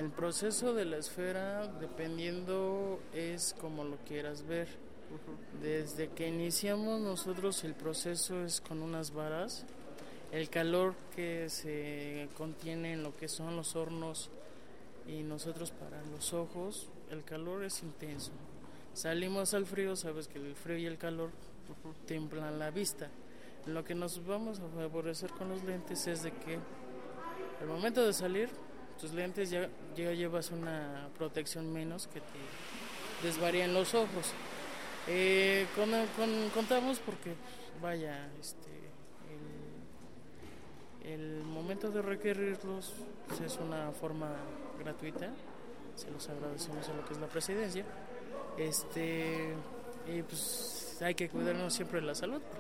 El proceso de la esfera, dependiendo, es como lo quieras ver. Desde que iniciamos nosotros el proceso es con unas varas. El calor que se contiene en lo que son los hornos y nosotros para los ojos, el calor es intenso. Salimos al frío, sabes que el frío y el calor templan la vista. Lo que nos vamos a favorecer con los lentes es de que al momento de salir, tus lentes ya llevas una protección menos que te desvarían los ojos. Contamos porque, vaya, el momento de requerirlos pues, es una forma gratuita. Se los agradecemos a lo que es la presidencia. Y pues hay que cuidarnos siempre de la salud.